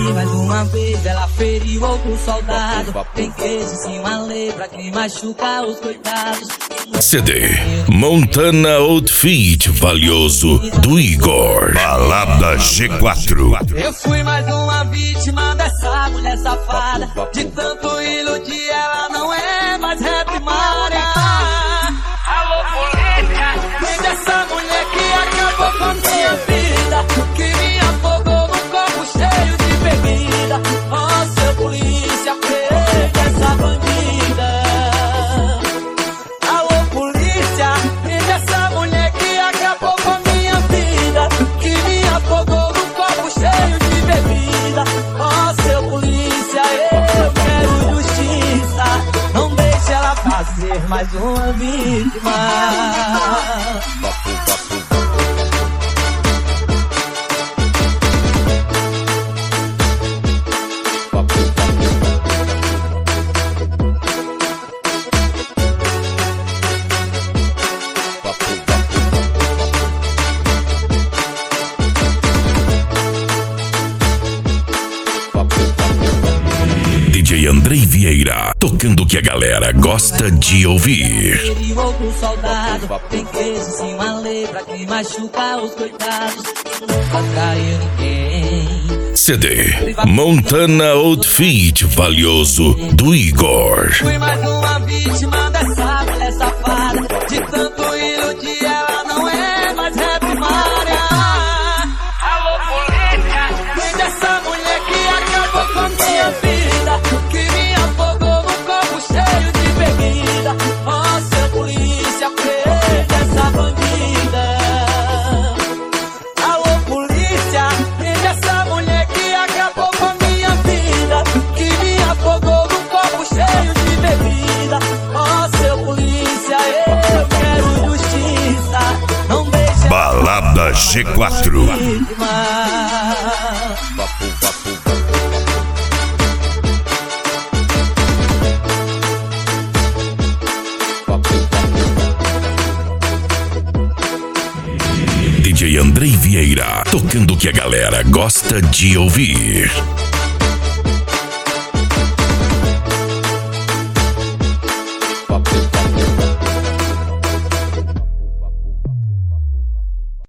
fui mais uma vez, ela feriu outro soldado. Tem queijo em uma lei pra quem machuca os coitados. CD Montana Outfit Valioso do Igor. Balada G4. Eu fui mais uma vítima dessa mulher safada. De tanto iludir, ela não é mais ré primária. Alô, polícia! Vem dessa mulher que acabou com a minha vida, que me afogou num copo cheio de bebida. Ó, seu polícia, prende essa bandida. Alô, polícia! Vem dessa mulher que acabou com a minha vida, que me afogou num copo cheio de bebida. Ó, seu polícia, eu quero justiça. Não deixe ela fazer mais uma vítima. DJ Andrei Vieira, tocando o que a galera gosta de ouvir. Feriu outro soldado, tem queijo em uma lei pra quem machuca os coitados. Nunca traiu ninguém. CD Montana Outfit Valioso do Igor. Fui mais uma vítima dessa mulher safada. De tanto iludir, ela não é mais ré primária. Alô, polícia! Vem dessa mulher que acabou com a minha vida, que me afogou num copo cheio de bebida. Ó, seu polícia, prende essa bandida. Alô, polícia! Vem dessa mulher que acabou com a minha vida, que me afogou num copo cheio de bebida. Ó, seu polícia, eu quero justiça. Não deixe Balada G4. DJ Andrei Vieira, tocando o que a galera gosta de ouvir.